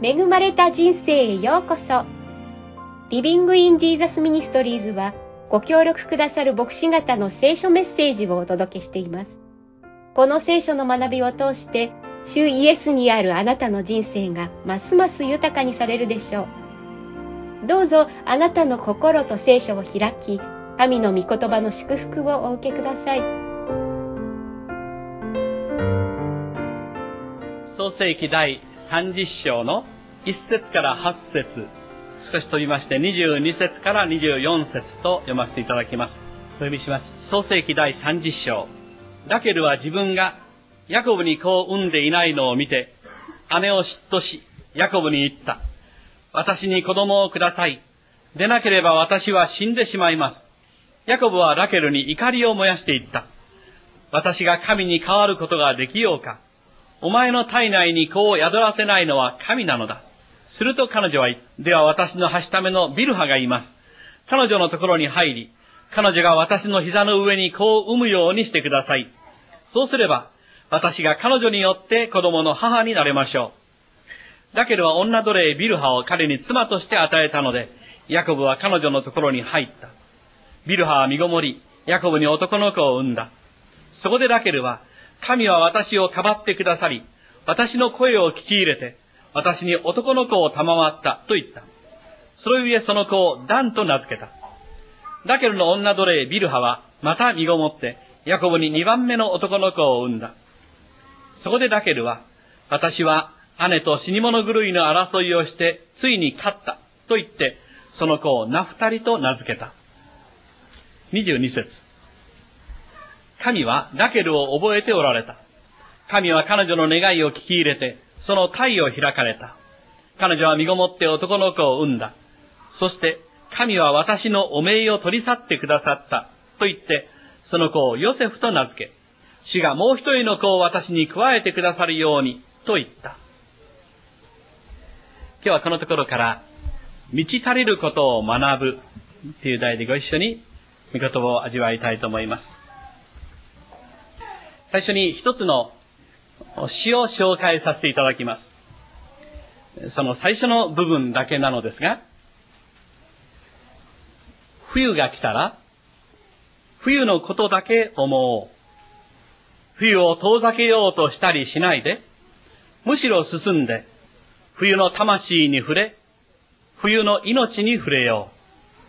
恵まれた人生へようこそ。リビングインジーザスミニストリーズはご協力くださる牧師方の聖書メッセージをお届けしています。この聖書の学びを通して主イエスにあるあなたの人生がますます豊かにされるでしょう。どうぞあなたの心と聖書を開き、神の御言葉の祝福をお受けください。 創世記第30章の1節から8節、少し飛びまして22節から24節と読ませていただきます。お読みします。創世記第30章。ラケルは自分がヤコブに子を産んでいないのを見て、姉を嫉妬し、ヤコブに言った。私に子供をください。でなければ私は死んでしまいます。ヤコブはラケルに怒りを燃やして言った。私が神に代わることができようか。お前の体内に子を宿らせないのは神なのだ。すると彼女は言った。では私のはしためのビルハがいます。彼女のところに入り、彼女が私の膝の上に子を産むようにしてください。そうすれば、私が彼女によって子供の母になれましょう。ラケルは女奴隷ビルハを彼に妻として与えたので、ヤコブは彼女のところに入った。ビルハは身ごもり、ヤコブに男の子を産んだ。そこでラケルは、神は私をかばってくださり、私の声を聞き入れて、私に男の子を賜ったと言った。それゆえその子をダンと名付けた。ラケルの女奴隷ビルハは、また身ごもって、ヤコブに2番目の男の子を産んだ。そこでラケルは、私は姉と死に物狂いの争いをして、ついに勝ったと言って、その子をナフタリと名付けた。22節。神はラケルを覚えておられた。神は彼女の願いを聞き入れて、その胎を開かれた。彼女は身ごもって男の子を産んだ。そして、神は私の汚名を取り去ってくださったと言って、その子をヨセフと名付け、主がもう一人の子を私に加えてくださるようにと言った。今日はこのところから、満ち足りることを学ぶという題でご一緒に御言葉を味わいたいと思います。最初に一つの詩を紹介させていただきます。その最初の部分だけなのですが、冬が来たら、冬のことだけ思おう。冬を遠ざけようとしたりしないで、むしろ進んで、冬の魂に触れ、冬の命に触れよう。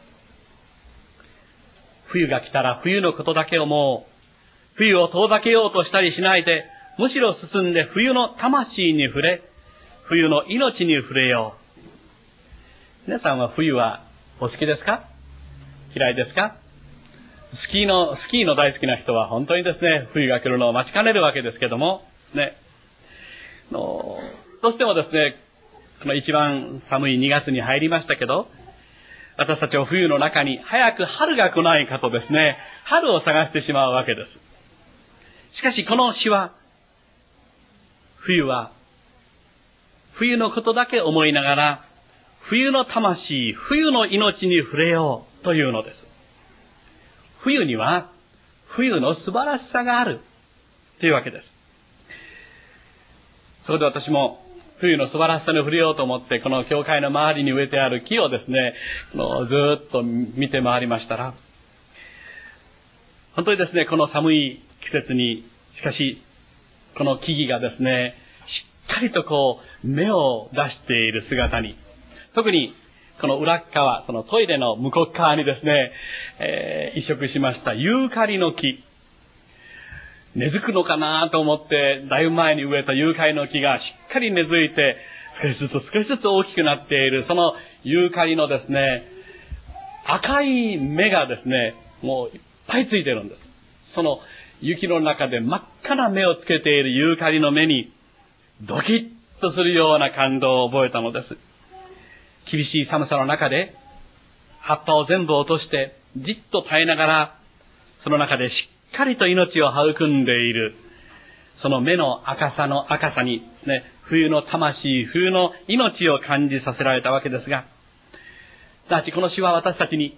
冬が来たら冬のことだけ思おう。冬を遠ざけようとしたりしないで、むしろ進んで冬の魂に触れ、冬の命に触れよう。皆さんは冬はお好きですか？嫌いですか？スキーの大好きな人は本当にですね、冬が来るのを待ちかねるわけですけども、ね。どうしてもですね、この一番寒い2月に入りましたけど、私たちは冬の中に早く春が来ないかとですね、春を探してしまうわけです。しかしこの詩は、冬のことだけ思いながら、冬の魂、冬の命に触れようというのです。冬には、冬の素晴らしさがあるというわけです。それで私も、冬の素晴らしさに触れようと思って、この教会の周りに植えてある木をですね、ずーっと見て回りましたら、本当にですね、この寒い季節に、しかし、この木々がですね、しっかりと芽を出している姿に、特にこの裏側、そのトイレの向こう側にですね、移植しましたユーカリの木。根付くのかなと思って、だいぶ前に植えたユーカリの木がしっかり根付いて、少しずつ大きくなっている、そのユーカリのですね、赤い芽がですね、もういっぱいついてるんです。その雪の中で真っ赤な芽をつけているユーカリの芽に、ドキッとするような感動を覚えたのです。厳しい寒さの中で、葉っぱを全部落として、じっと耐えながら、その中でしっかりと命を育んでいる、その芽の赤さにですね、冬の魂、冬の命を感じさせられたわけですが、すなわちこの詩は私たちに、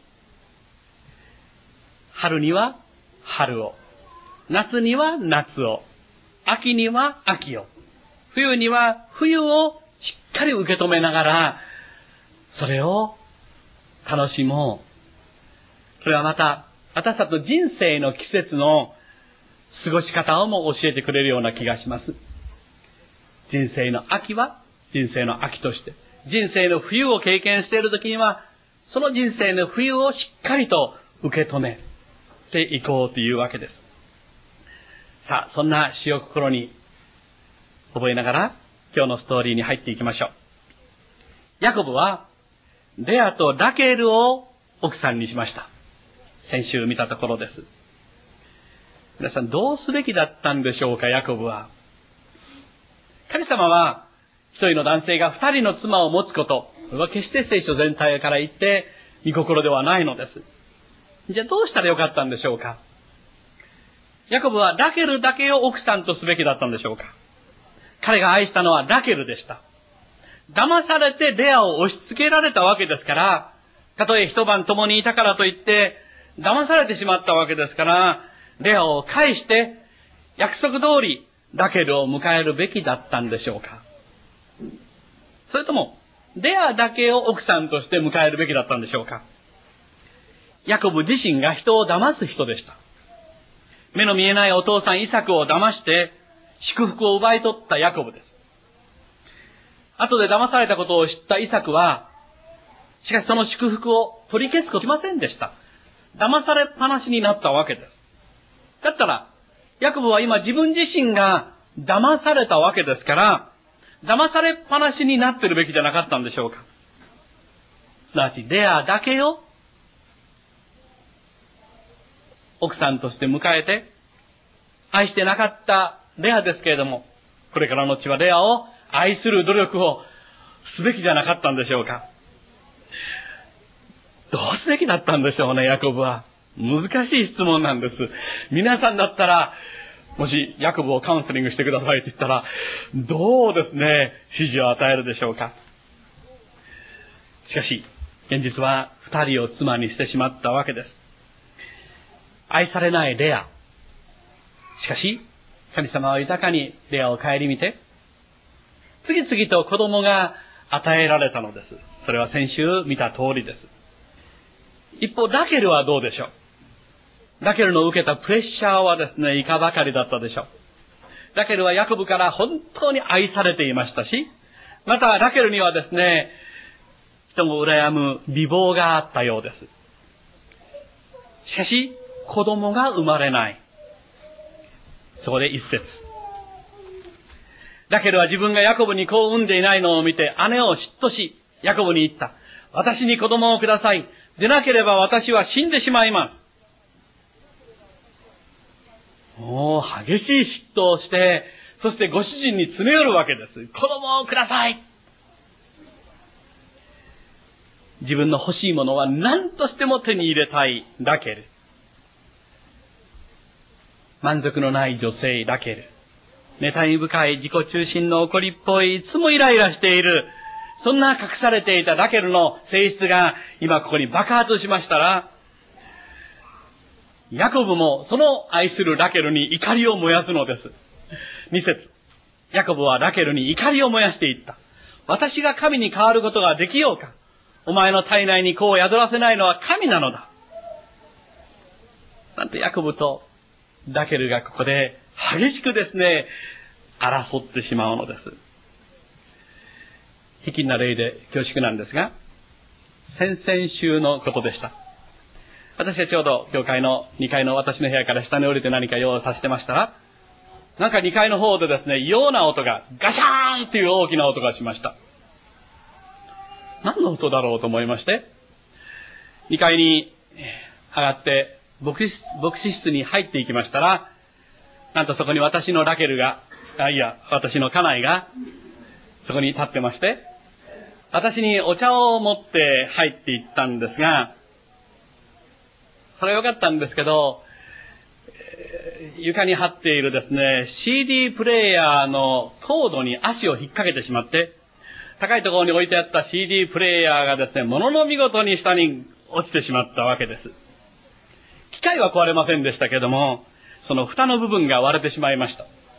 春には春を、夏には夏を、秋には秋を、冬には冬をしっかり受け止めながら、それを楽しもう。これはまた、私たちの人生の季節の過ごし方をも教えてくれるような気がします。人生の秋は人生の秋として、人生の冬を経験しているときには、その人生の冬をしっかりと受け止めていこうというわけです。さあ、そんな詩を心に覚えながら、今日のストーリーに入っていきましょう。ヤコブは、レアとラケルを奥さんにしました。先週見たところです。皆さん、どうすべきだったんでしょうか、ヤコブは。神様は、一人の男性が二人の妻を持つこと、これは決して聖書全体から言って、御心ではないのです。じゃあどうしたらよかったんでしょうか。ヤコブはラケルだけを奥さんとすべきだったんでしょうか。彼が愛したのはラケルでした。騙されてレアを押し付けられたわけですから、たとえ一晩共にいたからといって、騙されてしまったわけですから、レアを返して、約束通りラケルを迎えるべきだったんでしょうか。それとも、レアだけを奥さんとして迎えるべきだったんでしょうか。ヤコブ自身が人を騙す人でした。目の見えないお父さんイサクを騙して、祝福を奪い取ったヤコブです。後で騙されたことを知ったイサクは、しかしその祝福を取り消すことしませんでした。騙されっぱなしになったわけです。だったら、ヤコブは今自分自身が騙されたわけですから、騙されっぱなしになってるべきじゃなかったんでしょうか。すなわち、レアだけを奥さんとして迎えて、愛してなかったレアですけれども、これからの後はレアを愛する努力をすべきじゃなかったんでしょうか。どうすべきだったんでしょうね、ヤコブは。難しい質問なんです。皆さんだったら、もしヤコブをカウンセリングしてくださいと言ったら、どうですね、指示を与えるでしょうか。しかし、現実は二人を妻にしてしまったわけです。愛されないレア。しかし、神様は豊かにレアを顧みて、次々と子供が与えられたのです。それは先週見た通りです。一方、ラケルはどうでしょう。ラケルの受けたプレッシャーはですね、いかばかりだったでしょう。ラケルはヤコブから本当に愛されていましたし、またラケルにはですね、人も羨む美貌があったようです。しかし、子供が生まれない。そこで一節。ラケルは自分がヤコブに子を産んでいないのを見て、姉を嫉妬し、ヤコブに言った。私に子供をください。でなければ私は死んでしまいます。もう激しい嫉妬をして、そしてご主人に詰め寄るわけです。子供をください。自分の欲しいものは何としても手に入れたいラケル。満足のない女性ラケル。妬み深い自己中心の怒りっぽい、いつもイライラしている。そんな隠されていたラケルの性質が今ここに爆発しましたら、ヤコブもその愛するラケルに怒りを燃やすのです。2節。ヤコブはラケルに怒りを燃やしていった。私が神に変わることができようか。お前の体内に子を宿らせないのは神なのだ。なんてヤコブとラケルがここで激しくですね、争ってしまうのです。卑近な例で恐縮なんですが、先々週のことでした。私はちょうど教会の2階の私の部屋から下に降りて何か用をさせてましたら、なんか2階の方でですね、異様な音が、ガシャーンという大きな音がしました。何の音だろうと思いまして、2階に上がって牧師室に入っていきましたら、なんとそこに私のラケルが、私の家内がそこに立ってまして、私にお茶を持って入っていったんですが、それは良かったんですけど、床に張っているですね、CD プレイヤーのコードに足を引っ掛けてしまって、高いところに置いてあった CD プレイヤーがですね、ものの見事に下に落ちてしまったわけです。機械は壊れませんでしたけども、その蓋の部分が割れてしまいました。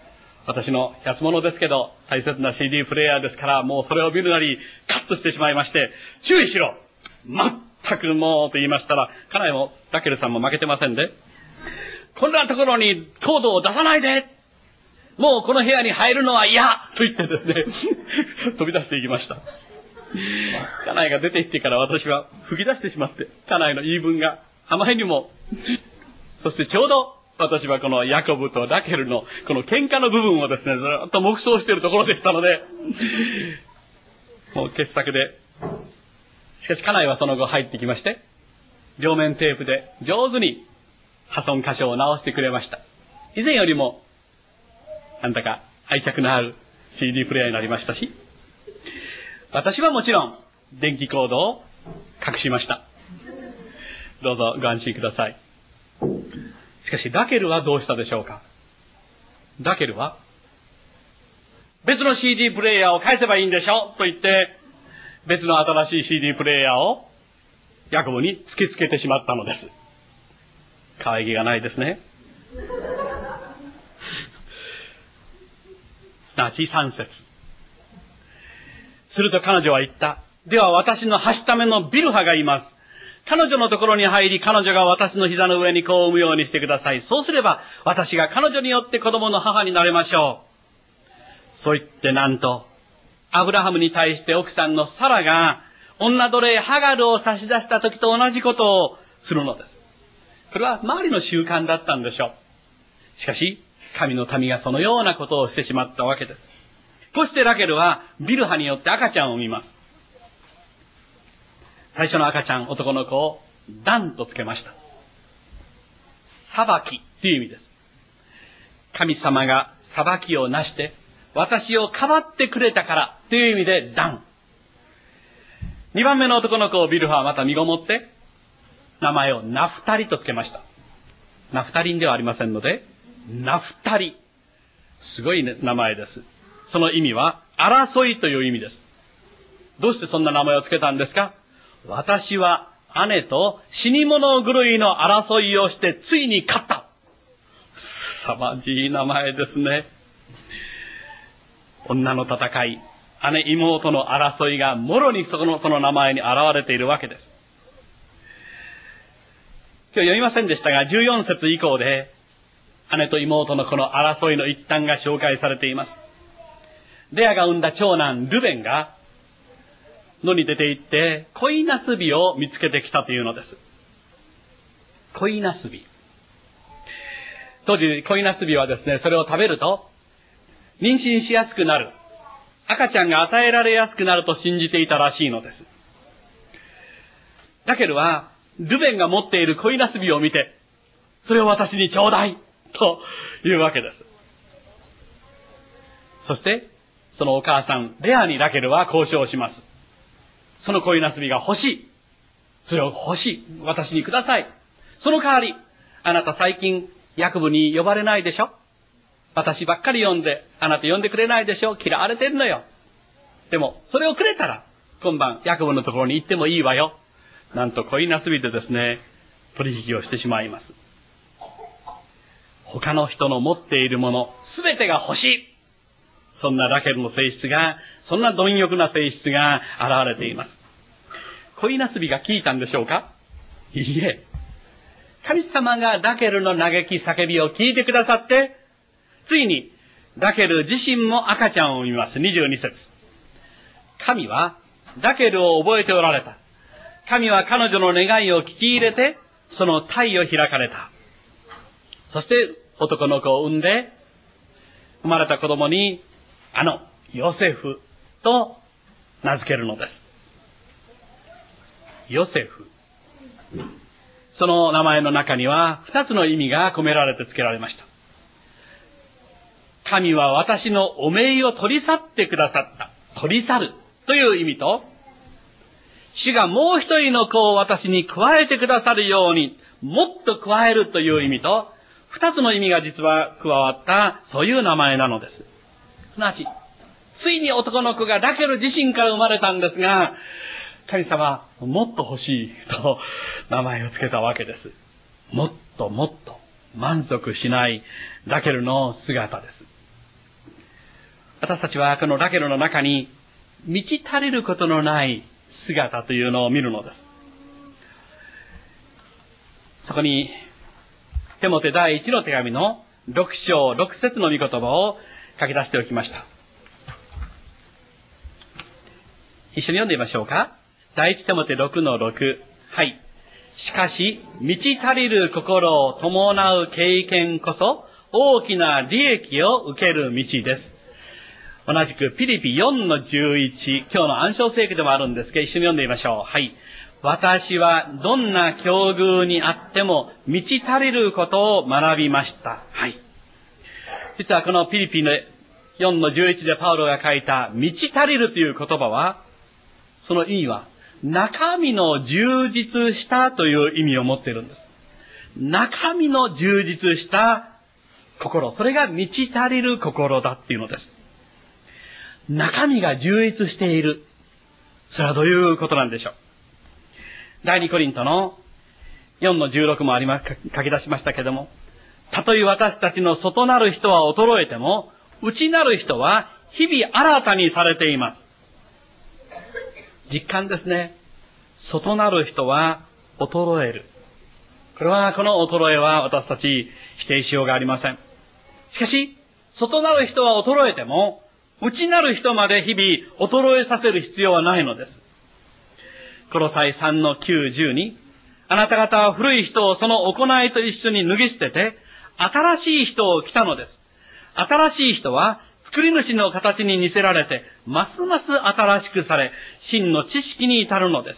私の安物ですけど、大切な CD プレイヤーですから、もうそれを見るなりカットしてしまいまして、注意しろ、全くもうと言いましたら、家内もダケルさんも負けてませんで、こんなところにコードを出さないで、もうこの部屋に入るのは嫌と言ってですね、飛び出していきました。家内が出て行ってから私は吹き出してしまって、家内の言い分があまりにも、そしてちょうど私はこのヤコブとラケルのこの喧嘩の部分をですね、ずっと黙想しているところでしたので、もう傑作で、しかし家内はその後入ってきまして、両面テープで上手に破損箇所を直してくれました。以前よりも、なんだか愛着のある CD プレイヤーになりましたし、私はもちろん電気コードを隠しました。どうぞご安心ください。しかしラケルはどうしたでしょうか。ラケルは別の CD プレイヤーを返せばいいんでしょと言って別の新しい CD プレイヤーをヤコブに突きつけてしまったのです。可愛げがないですね。すなわち3節。すると彼女は言った。では私のはしためのビルハがいます。彼女のところに入り、彼女が私の膝の上に子を産むようにしてください。そうすれば、私が彼女によって子供の母になれましょう。そう言ってなんと、アブラハムに対して奥さんのサラが、女奴隷ハガルを差し出した時と同じことをするのです。これは周りの習慣だったんでしょう。しかし、神の民がそのようなことをしてしまったわけです。こうしてラケルは、ビルハによって赤ちゃんを産みます。最初の赤ちゃん、男の子をダンとつけました。裁きという意味です。神様が裁きをなして、私をかばってくれたからという意味でダン。2番目の男の子をビルハはまた身ごもって、名前をナフタリとつけました。ナフタリンではありませんので、ナフタリ。すごい、ね、名前です。その意味は、争いという意味です。どうしてそんな名前をつけたんですか？私は姉と死に物狂いの争いをしてついに勝った。凄まじい名前ですね。女の戦い、姉妹の争いがもろにその名前に現れているわけです。今日読みませんでしたが、14節以降で姉と妹のこの争いの一端が紹介されています。レアが産んだ長男ルベンが野に出て行って恋ナスビを見つけてきたというのです。恋ナスビ。当時恋ナスビはですね、それを食べると妊娠しやすくなる、赤ちゃんが与えられやすくなると信じていたらしいのです。ラケルはルベンが持っている恋ナスビを見て、それを私にちょうだいというわけです。そしてそのお母さんレアにラケルは交渉します。その恋ナスビが欲しい。それを欲しい。私にください。その代わり、あなた最近ヤコブに呼ばれないでしょ？私ばっかり呼んで、あなた呼んでくれないでしょ？嫌われてるのよ。でも、それをくれたら、今晩ヤコブのところに行ってもいいわよ。なんと恋ナスビでですね、取引をしてしまいます。他の人の持っているもの、すべてが欲しい。そんなラケルの性質が、そんな貪欲な性質が現れています。恋ナスビが聞いたんでしょうか？いいえ。神様がラケルの嘆き叫びを聞いてくださって、ついにラケル自身も赤ちゃんを産みます。22節。神はラケルを覚えておられた。神は彼女の願いを聞き入れて、その胎を開かれた。そして男の子を産んで、生まれた子供にヨセフと名付けるのです。ヨセフ。その名前の中には2つの意味が込められて付けられました。神は私の汚名を取り去ってくださった。取り去るという意味と、主がもう一人の子を私に加えてくださるように、もっと加えるという意味と、2つの意味が実は加わった、そういう名前なのです。すなわち、ついに男の子がラケル自身から生まれたんですが、神様、もっと欲しいと名前を付けたわけです。もっともっと満足しないラケルの姿です。 私たちはこのラケルの中に満ち足りることのない姿というのを見るのです。そこにテモテ第1の手紙の6章6節の御言葉を書き出しておきました。一緒に読んでみましょうか。第1テモテ6の6。はい。しかし、満ち足りる心を伴う経験こそ大きな利益を受ける道です。同じくピリピ4の11、今日の暗唱聖句でもあるんですが、一緒に読んでみましょう。はい。私はどんな境遇にあっても満ち足りることを学びました。はい。実はこのピリピの4の11でパウロが書いた満ち足りるという言葉は、その意味は中身の充実したという意味を持っているんです。中身の充実した心、それが満ち足りる心だっていうのです。中身が充実している。それはどういうことなんでしょう。第2コリントの4の16も書き出しましたけども、たとえ私たちの外なる人は衰えても、内なる人は日々新たにされています。実感ですね。外なる人は衰える。この衰えは私たち否定しようがありません。しかし、外なる人は衰えても、内なる人まで日々衰えさせる必要はないのです。コロサイ3の9、10に、あなた方は古い人をその行いと一緒に脱ぎ捨てて、新しい人を着たのです。新しい人は、作り主の形に似せられて、ますます新しくされ、真の知識に至るのです。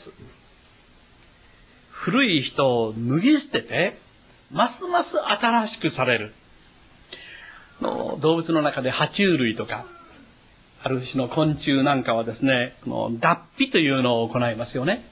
古い人を脱ぎ捨てて、ますます新しくされる。動物の中で爬虫類とか、ある種の昆虫なんかはですね、脱皮というのを行いますよね。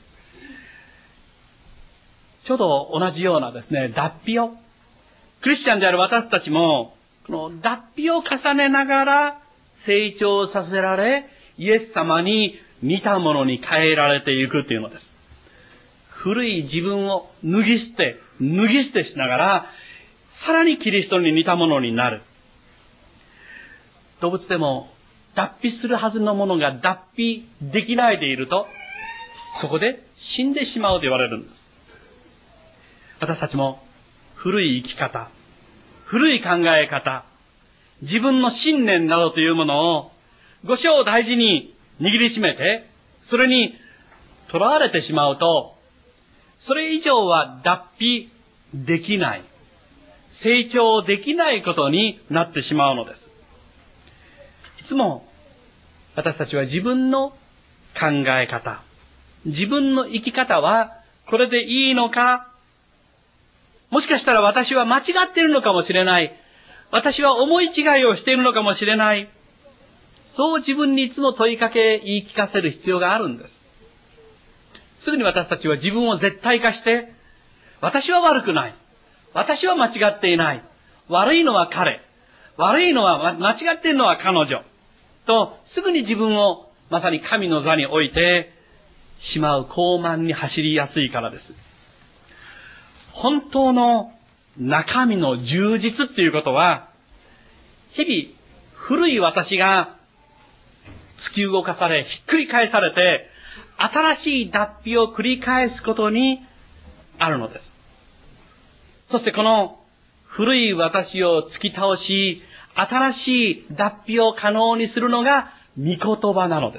ちょうど同じようなですね、脱皮を、クリスチャンである私たちも、この脱皮を重ねながら成長させられ、イエス様に似たものに変えられていくというのです。古い自分を脱ぎ捨てしながら、さらにキリストに似たものになる。動物でも、脱皮するはずのものが脱皮できないでいると、そこで死んでしまうと言われるんです。私たちも古い生き方、古い考え方、自分の信念などというものをご生大事に握りしめて、それに囚われてしまうと、それ以上は脱皮できない、成長できないことになってしまうのです。いつも私たちは自分の考え方、自分の生き方はこれでいいのか、もしかしたら私は間違っているのかもしれない。私は思い違いをしているのかもしれない。そう自分にいつも問いかけ言い聞かせる必要があるんです。すぐに私たちは自分を絶対化して、私は悪くない。私は間違っていない。悪いのは彼。悪いのは、間違っているのは彼女。と、すぐに自分をまさに神の座に置いてしまう傲慢に走りやすいからです。本当の中身の充実っていうことは、日々古い私が突き動かされ、ひっくり返されて、新しい脱皮を繰り返すことにあるのです。そしてこの古い私を突き倒し、新しい脱皮を可能にするのが御言葉なのです。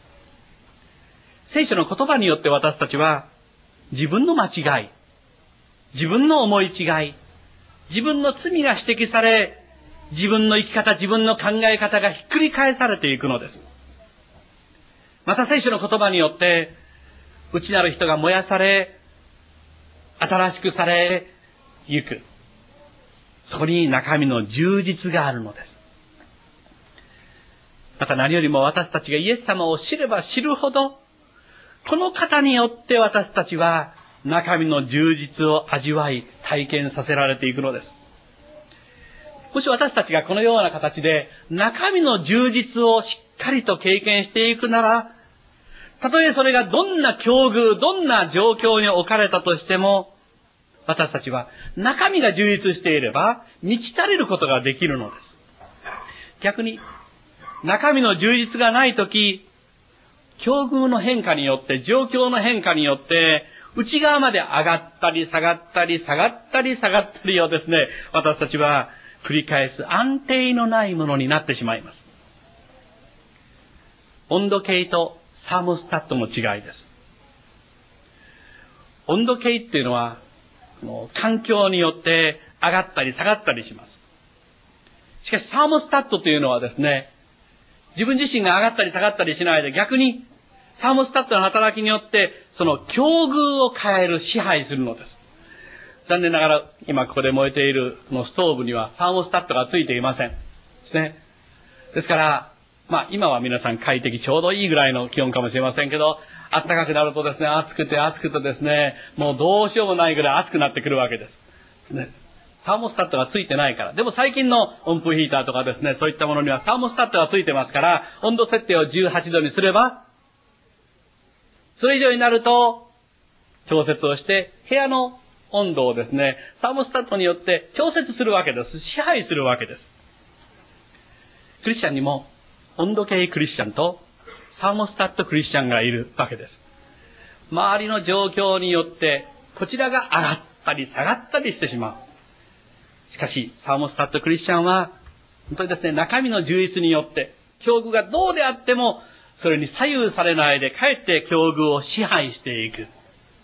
聖書の言葉によって私たちは自分の間違い、自分の思い違い、自分の罪が指摘され、自分の生き方、自分の考え方がひっくり返されていくのです。また聖書の言葉によって内なる人が燃やされ、新しくされゆく。そこに中身の充実があるのです。また何よりも私たちがイエス様を知れば知るほど、この方によって私たちは中身の充実を味わい、体験させられていくのです。もし私たちがこのような形で中身の充実をしっかりと経験していくなら、たとえそれがどんな境遇、どんな状況に置かれたとしても、私たちは中身が充実していれば満ち足りることができるのです。逆に中身の充実がないとき、境遇の変化によって、状況の変化によって、内側まで上がったり下がったり下がったり下がったりをですね、私たちは繰り返す安定のないものになってしまいます。温度計とサーモスタットの違いです。温度計っていうのは、環境によって上がったり下がったりします。しかしサーモスタットというのはですね、自分自身が上がったり下がったりしないで、逆にサーモスタットの働きによって、その境遇を変える、支配するのです。残念ながら、今ここで燃えているこのストーブにはサーモスタットがついていません。ですね。ですから、今は皆さん快適ちょうどいいぐらいの気温かもしれませんけど、暖かくなるとですね、暑くてですね、もうどうしようもないぐらい暑くなってくるわけです。ですね。サーモスタットがついてないから。でも最近の温風ヒーターとかですね、そういったものにはサーモスタットがついてますから、温度設定を18度にすれば、それ以上になると、調節をして、部屋の温度をですね、サーモスタットによって調節するわけです。支配するわけです。クリスチャンにも、温度計クリスチャンと、サーモスタットクリスチャンがいるわけです。周りの状況によって、こちらが上がったり下がったりしてしまう。しかし、サーモスタットクリスチャンは、本当にですね、中身の充実によって、境遇がどうであっても、それに左右されないで、かえって境遇を支配していく。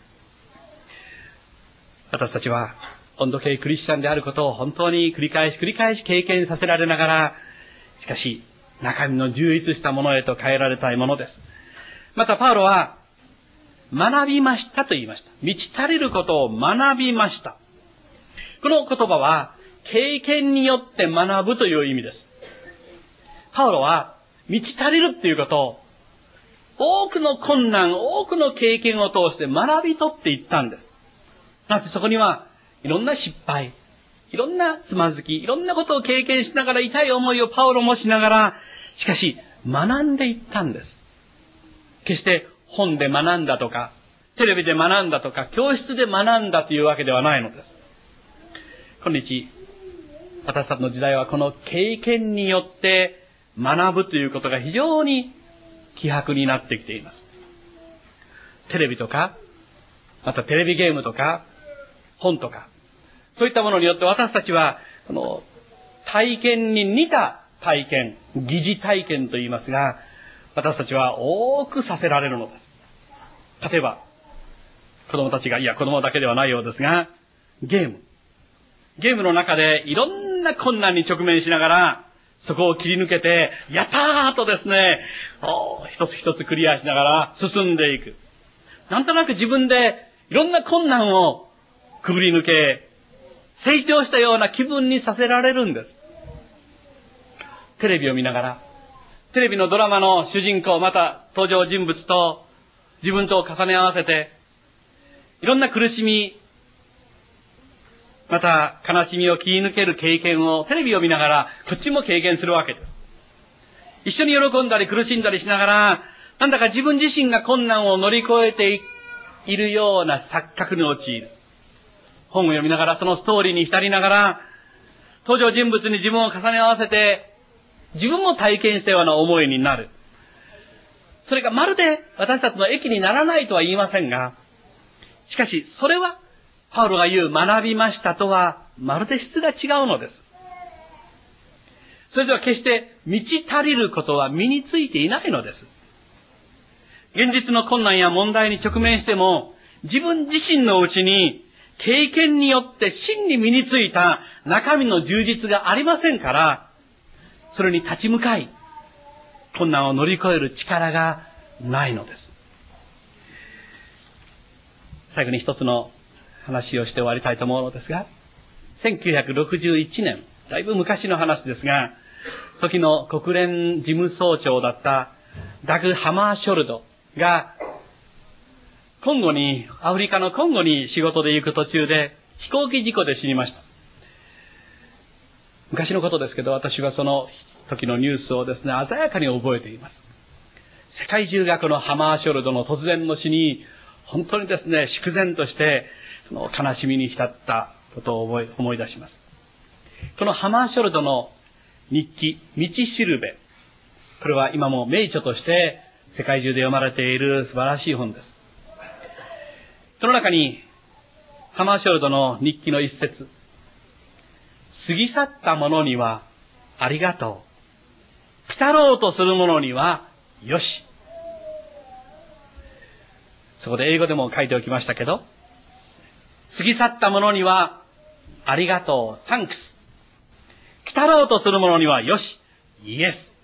私たちは、温度計クリスチャンであることを本当に繰り返し経験させられながら、しかし、中身の充実したものへと変えられたいものです。また、パウロは、学びましたと言いました。満ち足りることを学びました。この言葉は、経験によって学ぶという意味です。パウロは、満ち足りるっていうことを、多くの困難、多くの経験を通して学び取っていったんです。なぜそこには、いろんな失敗、いろんなつまずき、いろんなことを経験しながら、痛い思いをパウロもしながら、しかし、学んでいったんです。決して本で学んだとか、テレビで学んだとか、教室で学んだというわけではないのです。今日、私たちの時代はこの経験によって学ぶということが非常に希薄になってきています。テレビとか、またテレビゲームとか、本とか、そういったものによって私たちは、体験に似た体験、疑似体験と言いますが、私たちは多くさせられるのです。例えば、子供たちが、子供だけではないようですが、ゲームの中でいろんな困難に直面しながら、そこを切り抜けて、やったーとですね、一つ一つクリアしながら進んでいく。なんとなく自分でいろんな困難をくぐり抜け、成長したような気分にさせられるんです。テレビを見ながら、テレビのドラマの主人公、また登場人物と自分とを重ね合わせて、いろんな苦しみ、また悲しみを切り抜ける経験をテレビを見ながら、こっちも経験するわけです。一緒に喜んだり苦しんだりしながら、なんだか自分自身が困難を乗り越えているような錯覚に陥る。本を読みながら、そのストーリーに浸りながら、登場人物に自分を重ね合わせて、自分も体験したような思いになる。それがまるで私たちの益にならないとは言いませんが、しかしそれはパウロが言う学びましたとはまるで質が違うのです。それでは決して満ち足りることは身についていないのです。現実の困難や問題に直面しても、自分自身のうちに経験によって真に身についた中身の充実がありませんから、それに立ち向かい、困難を乗り越える力がないのです。最後に一つの話をして終わりたいと思うのですが、1961年、だいぶ昔の話ですが、時の国連事務総長だったダグ・ハマーショルドが、アフリカのコンゴに仕事で行く途中で飛行機事故で死にました。昔のことですけど、私はその時のニュースをですね、鮮やかに覚えています。世界中がこのハマーショルドの突然の死に、本当にですね、粛然として、その悲しみに浸ったことを思い出します。このハマーショルドの日記、道しるべ。 これは今も名著として世界中で読まれている素晴らしい本です。この中にハマーショルドの日記の一節、過ぎ去ったものにはありがとう、来たろうとするものにはよし。そこで英語でも書いておきましたけど、過ぎ去ったものにはありがとう、thanks。来たろうとするものにはよし、イエス。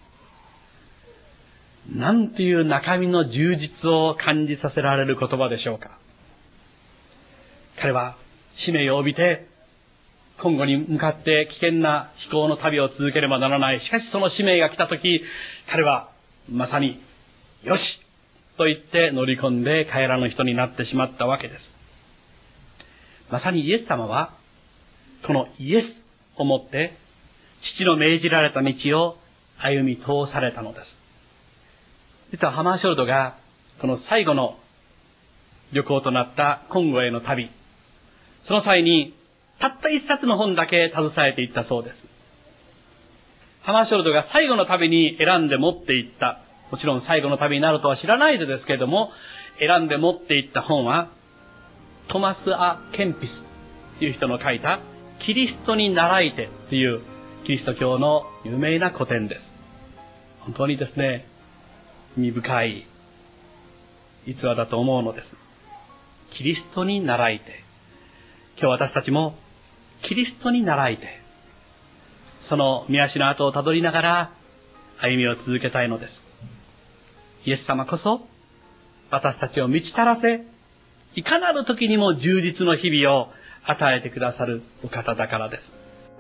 なんていう中身の充実を感じさせられる言葉でしょうか。彼は使命を帯びて今後に向かって危険な飛行の旅を続ければならない。しかしその使命が来たとき、彼はまさによしと言って乗り込んで帰らぬ人になってしまったわけです。まさにイエス様はこのイエスをもって父の命じられた道を歩み通されたのです。実はハマーショルドがこの最後の旅行となったコンゴへの旅、その際にたった一冊の本だけ携えていったそうです。ハマーショルドが最後の旅に選んで持っていった、もちろん最後の旅になるとは知らないでですけれども、選んで持っていった本はトマス・ア・ケンピスという人の書いたキリストに倣いてというキリスト教の有名な古典です。本当にですね、意味深い逸話だと思うのです。キリストに倣いて、今日私たちもキリストに倣いて、その御足の跡をたどりながら歩みを続けたいのです。イエス様こそ私たちを満ち足らせ、いかなる時にも充実の日々を与えてくださるお方だからです。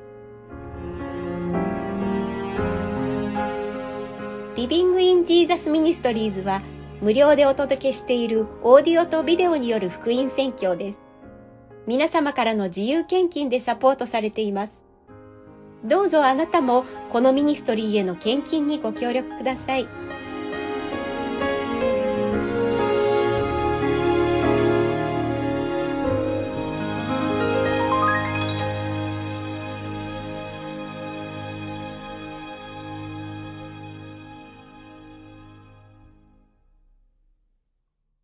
リビングインジーザスミニストリーズは無料でお届けしているオーディオとビデオによる福音宣教です。皆様からの自由献金でサポートされています。どうぞあなたもこのミニストリーへの献金にご協力ください。